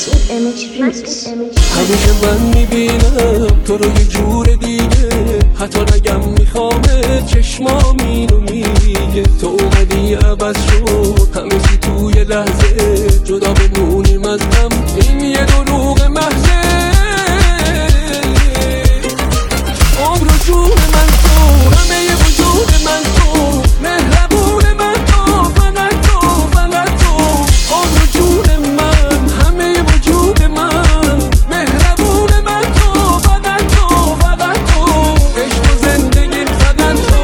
همیشه من میبینم تو رو یه جور دیگه، حتی نگم میخوامه چشمام اینو میگه. تو اومدی عوض شد همه چی توی لحظه، جدا بمونیم از هم این یه دروغ محضه. عمر و جون من تو، همه ی وجود من تو، مهربون من تو، فقط تو، فقط تو. عمر و جون من، همه ی وجود من، مهربون من تو، فقط تو، فقط تو. عشق و زندگی فقط تو.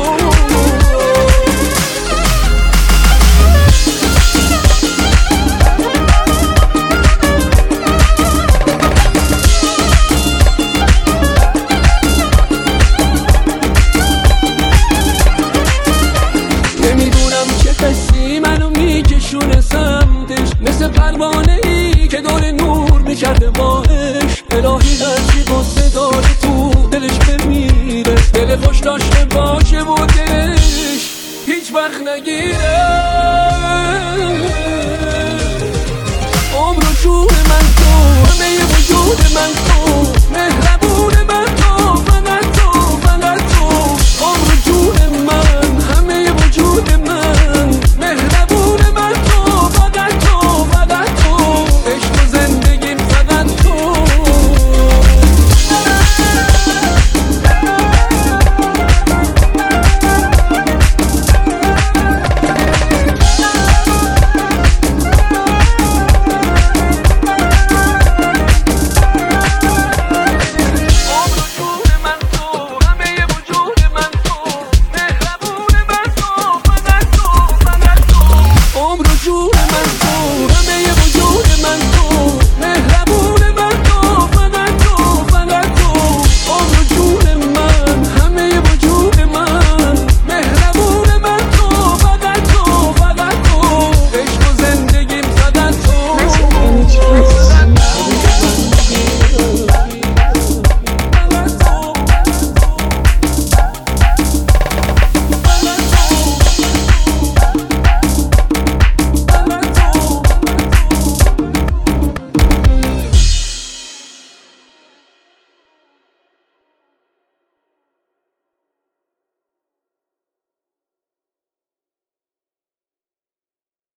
کسی منو میکشونه سمتش، مثل پروانه ای که دور نور میکرده باش. الهی هرچی قصه داره تو دلش بمیره، دل خوش داشته باشه و دلش هیچ وقت نگیره.